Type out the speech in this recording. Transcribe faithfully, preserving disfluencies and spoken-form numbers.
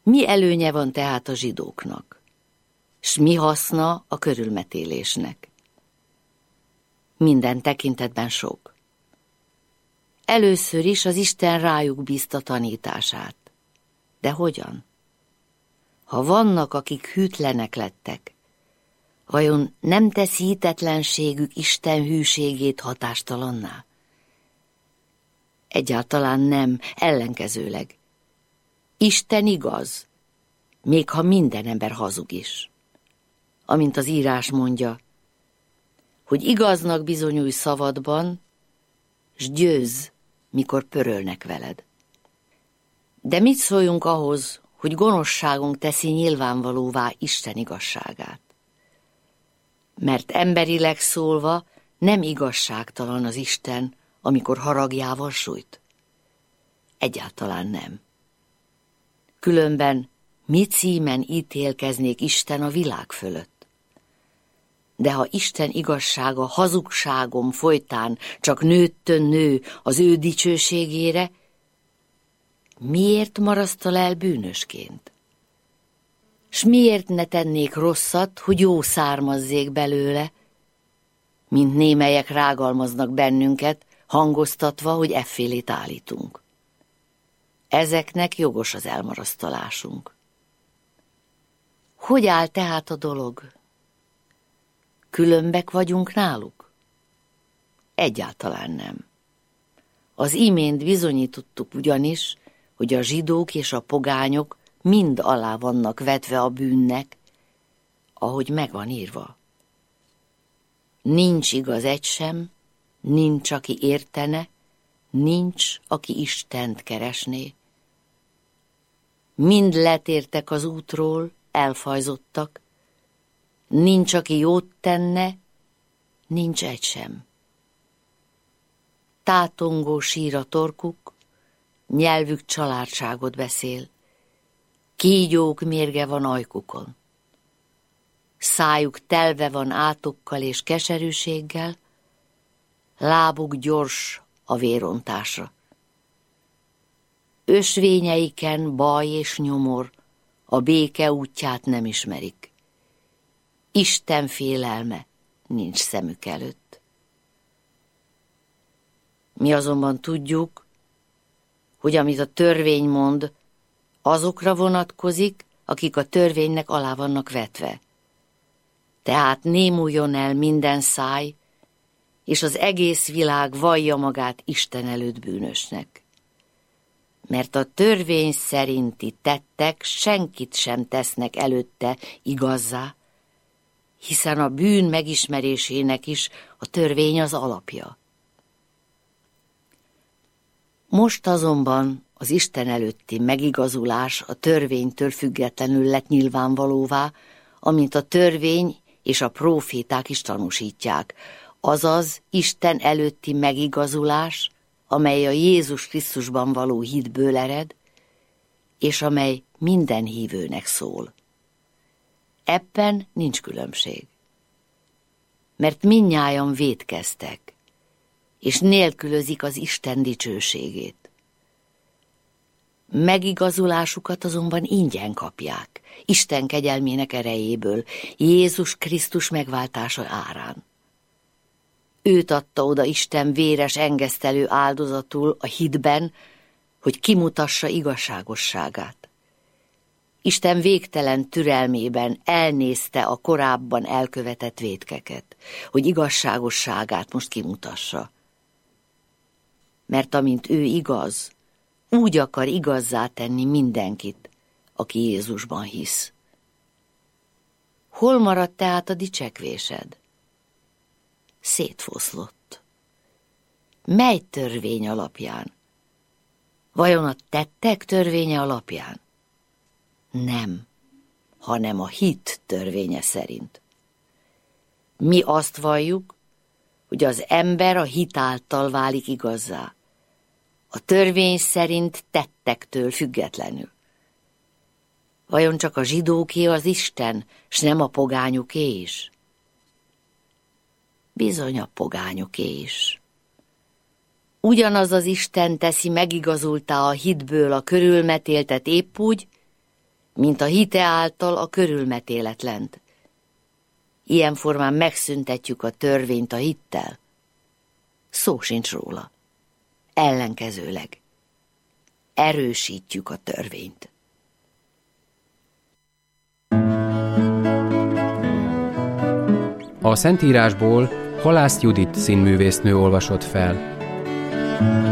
Mi előnye van tehát a zsidóknak? S mi haszna a körülmetélésnek? Minden tekintetben sok. Először is az Isten rájuk bízta tanítását. De hogyan? Ha vannak, akik hűtlenek lettek, vajon nem teszi hitetlenségük Isten hűségét hatástalanná? Egyáltalán nem, ellenkezőleg. Isten igaz, még ha minden ember hazug is. Amint az írás mondja, hogy igaznak bizonyulj szavadban, s győzz, mikor pörölnek veled. De mit szóljunk ahhoz, hogy gonoszságunk teszi nyilvánvalóvá Isten igazságát? Mert emberileg szólva nem igazságtalan az Isten, amikor haragjával sújt. Egyáltalán nem. Különben mi címen ítélkeznék Isten a világ fölött? De ha Isten igazsága hazugságom folytán csak nőttön nő az ő dicsőségére, miért marasztal el bűnösként? S miért ne tennék rosszat, hogy jó származzék belőle, mint némelyek rágalmaznak bennünket, hangoztatva, hogy effélét állítunk. Ezeknek jogos az elmarasztalásunk. Hogy áll tehát a dolog? Különbek vagyunk náluk? Egyáltalán nem. Az imént bizonyítottuk ugyanis, hogy a zsidók és a pogányok mind alá vannak vetve a bűnnek, ahogy meg van írva. Nincs igaz egy sem, nincs, aki értene, nincs, aki Istent keresné. Mind letértek az útról, elfajzottak, nincs, aki jót tenne, nincs egy sem. Tátongó sír a torkuk, nyelvük családságot beszél, kígyók mérge van ajkukon. Szájuk telve van átokkal és keserűséggel, lábuk gyors a vérontásra. Ösvényeiken baj és nyomor, a béke útját nem ismerik. Isten félelme nincs szemük előtt. Mi azonban tudjuk, hogy amit a törvény mond, azokra vonatkozik, akik a törvénynek alá vannak vetve. Tehát némuljon el minden száj, és az egész világ vallja magát Isten előtt bűnösnek. Mert a törvény szerinti tettek senkit sem tesznek előtte igazzá, hiszen a bűn megismerésének is a törvény az alapja. Most azonban az Isten előtti megigazulás a törvénytől függetlenül lett nyilvánvalóvá, amint a törvény és a próféták is tanúsítják, azaz Isten előtti megigazulás, amely a Jézus Krisztusban való hitből ered, és amely minden hívőnek szól. Ebben nincs különbség. Mert mindnyájan vétkeztek, és nélkülözik az Isten dicsőségét. Megigazulásukat azonban ingyen kapják, Isten kegyelmének erejéből, Jézus Krisztus megváltása árán. Őt adta oda Isten véres engesztelő áldozatul a hitben, hogy kimutassa igazságosságát. Isten végtelen türelmében elnézte a korábban elkövetett vétkeket, hogy igazságosságát most kimutassa. Mert amint ő igaz, úgy akar igazzá tenni mindenkit, aki Jézusban hisz. Hol maradt tehát a dicsekvésed? Szétfoszlott. Mely törvény alapján? Vajon a tettek törvénye alapján? Nem, hanem a hit törvénye szerint. Mi azt valljuk, hogy az ember a hit által válik igazzá, a törvény szerint tettektől függetlenül. Vajon csak a zsidóké az Isten, s nem a pogányoké is? Bizony a pogányoké is. Ugyanaz az Isten teszi megigazultá a hitből a körülmetéltet épp úgy, mint a hite által a körülmetéletlent. Ilyen formán megszüntetjük a törvényt a hittel. Szó sincs róla. Ellenkezőleg. Erősítjük a törvényt. A Szentírásból Halász Judit színművésznő olvasott fel.